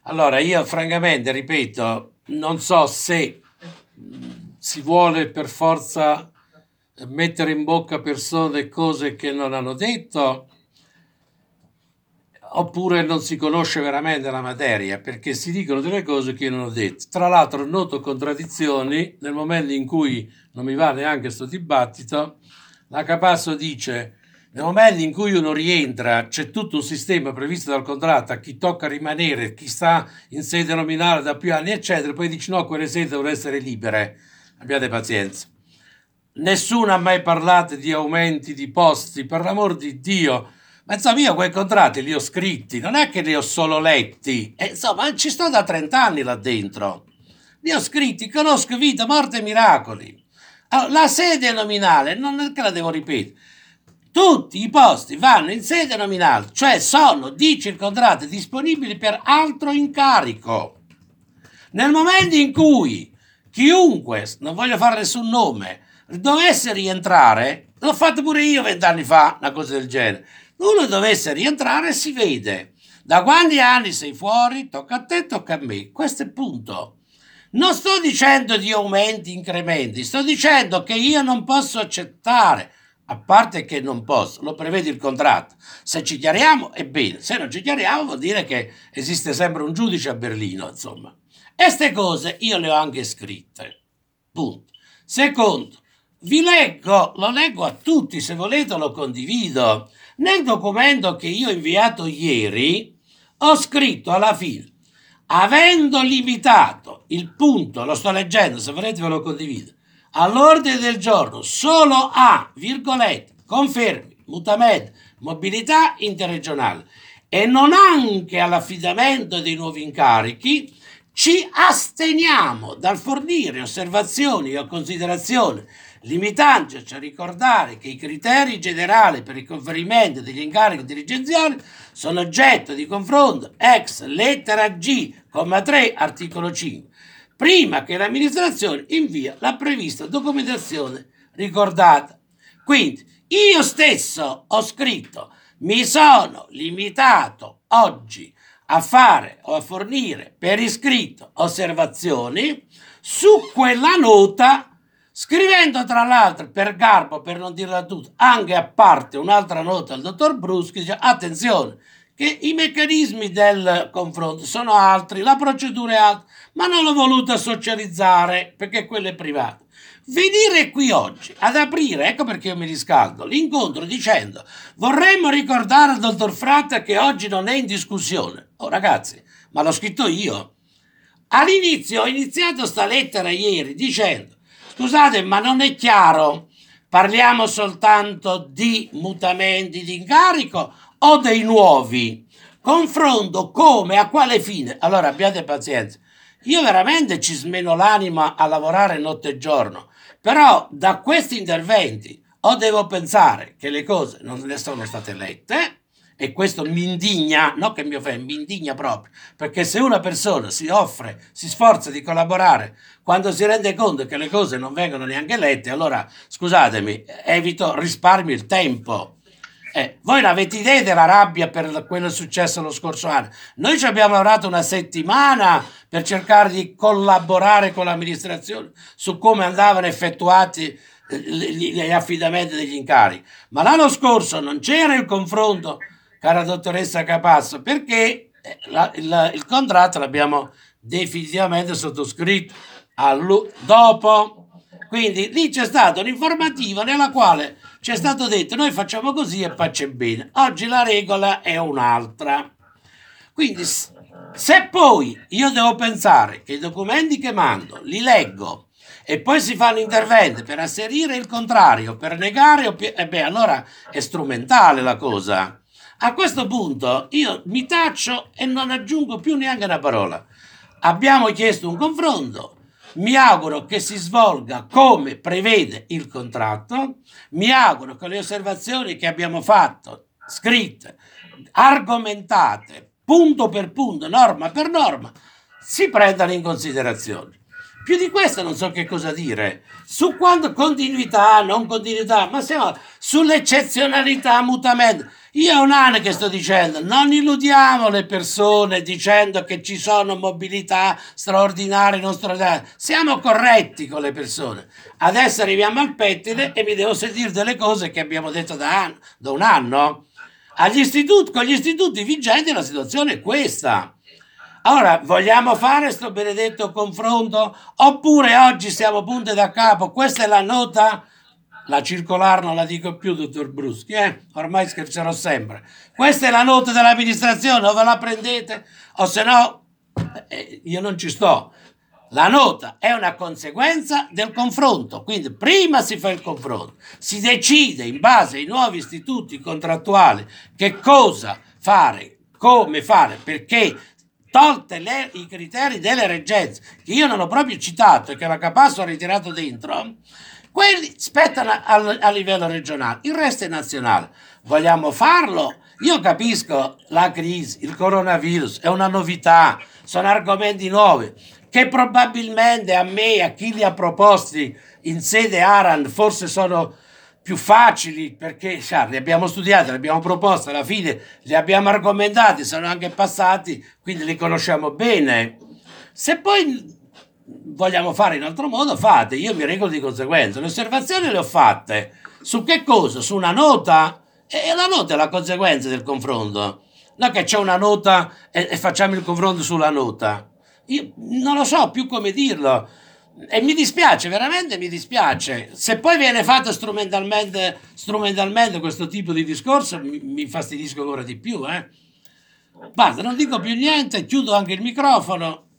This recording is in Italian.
Allora, io francamente, ripeto, non so se si vuole per forza mettere in bocca persone cose che non hanno detto, oppure non si conosce veramente la materia, perché si dicono delle cose che io non ho detto. Tra l'altro noto contraddizioni nel momento in cui non mi va neanche questo dibattito. La Capasso dice: nel momento in cui uno rientra, c'è tutto un sistema previsto dal contratto a chi tocca rimanere, chi sta in sede nominale da più anni, eccetera. Poi dice: no, quelle sedi devono essere libere. Abbiate pazienza. Nessuno ha mai parlato di aumenti di posti, per l'amor di Dio. Ma insomma, io quei contratti li ho scritti, non è che li ho solo letti. Insomma, ci sto da 30 anni là dentro. Li ho scritti, conosco vita, morte e miracoli. Allora, la sede nominale, non è che la devo ripetere. Tutti i posti vanno in sede nominale, cioè sono, dice il contratto, disponibili per altro incarico. Nel momento in cui chiunque, non voglio fare nessun nome, dovesse rientrare, l'ho fatto pure io 20 anni fa, una cosa del genere, uno dovesse rientrare si vede. Da quanti anni sei fuori? Tocca a te, tocca a me. Questo è il punto. Non sto dicendo di aumenti, incrementi, sto dicendo che io non posso accettare, a parte che non posso, lo prevede il contratto. Se ci chiariamo è bene, se non ci chiariamo vuol dire che esiste sempre un giudice a Berlino, insomma. E queste cose io le ho anche scritte. Punto. Secondo, vi leggo, lo leggo a tutti, se volete lo condivido. Nel documento che io ho inviato ieri ho scritto alla fine, avendo limitato il punto, lo sto leggendo, se volete ve lo condivido, all'ordine del giorno solo a, virgolette, confermi, mutamento, mobilità interregionale e non anche all'affidamento dei nuovi incarichi, ci asteniamo dal fornire osservazioni o considerazioni limitandoci a ricordare che i criteri generali per il conferimento degli incarichi dirigenziali sono oggetto di confronto ex lettera G, comma 3, articolo 5, prima che l'amministrazione invia la prevista documentazione ricordata. Quindi io stesso ho scritto, mi sono limitato oggi a fare o a fornire per iscritto osservazioni su quella nota, scrivendo tra l'altro per garbo, per non dirla tutta, anche a parte un'altra nota al dottor Bruschi, dice attenzione che i meccanismi del confronto sono altri, la procedura è altra, ma non l'ho voluta socializzare perché quello è privato. Venire qui oggi ad aprire, ecco perché io mi riscaldo, l'incontro dicendo vorremmo ricordare al dottor Fratta che oggi non è in discussione. Oh ragazzi, ma l'ho scritto io. All'inizio ho iniziato sta lettera ieri dicendo scusate ma non è chiaro, parliamo soltanto di mutamenti di incarico o dei nuovi? Confronto come, a quale fine? Allora abbiate pazienza, io veramente ci smeno l'anima a lavorare notte e giorno, però da questi interventi o devo pensare che le cose non ne sono state lette, e questo mi indigna, non che mi offende, mi indigna proprio, perché se una persona si offre, si sforza di collaborare, quando si rende conto che le cose non vengono neanche lette, allora scusatemi, evito, risparmio il tempo. Voi non avete idea della rabbia per quello successo lo scorso anno. Noi ci abbiamo lavorato una settimana per cercare di collaborare con l'amministrazione su come andavano effettuati gli affidamenti degli incarichi. Ma l'anno scorso non c'era il confronto, cara dottoressa Capasso, perché il contratto l'abbiamo definitivamente sottoscritto dopo. Quindi lì c'è stata un'informativa nella quale ci è stato detto noi facciamo così e pace bene. Oggi la regola è un'altra. Quindi se poi io devo pensare che i documenti che mando li leggo e poi si fanno interventi per asserire il contrario, per negare, allora è strumentale la cosa. A questo punto io mi taccio e non aggiungo più neanche una parola. Abbiamo chiesto un confronto, mi auguro che si svolga come prevede il contratto, mi auguro che le osservazioni che abbiamo fatto, scritte, argomentate, punto per punto, norma per norma, si prendano in considerazione. Più di questo non so che cosa dire. Su quando continuità, non continuità, ma siamo sull'eccezionalità, mutamento. Io è un anno che sto dicendo, non illudiamo le persone dicendo che ci sono mobilità straordinarie, non straordinarie. Siamo corretti con le persone. Adesso arriviamo al pettine e mi devo sentire delle cose che abbiamo detto da un anno. Con gli istituti vigenti la situazione è questa. Allora, vogliamo fare questo benedetto confronto? Oppure oggi siamo punte da capo? Questa è la nota, la circolare non la dico più, dottor Bruschi, ormai scherzerò sempre. Questa è la nota dell'amministrazione, o ve la prendete, o se no, io non ci sto. La nota è una conseguenza del confronto, quindi prima si fa il confronto, si decide in base ai nuovi istituti contrattuali che cosa fare, come fare, perché tolte i criteri delle reggenze, che io non ho proprio citato e che la Capasso ha ritirato dentro, quelli spettano a livello regionale, il resto è nazionale. Vogliamo farlo? Io capisco la crisi, il coronavirus, è una novità, sono argomenti nuovi, che probabilmente a me, a chi li ha proposti in sede ARAN, forse sono più facili perché li abbiamo studiati, li abbiamo proposti, alla fine li abbiamo argomentati, sono anche passati, quindi li conosciamo bene. Se poi vogliamo fare in altro modo, fate, io mi regolo di conseguenza. Le osservazioni le ho fatte. Su che cosa? Su una nota? E la nota è la conseguenza del confronto. Non che c'è una nota e facciamo il confronto sulla nota. Io non lo so più come dirlo. E mi dispiace, veramente mi dispiace. Se poi viene fatto strumentalmente questo tipo di discorso, mi infastidisco ancora di più. Basta, non dico più niente, chiudo anche il microfono.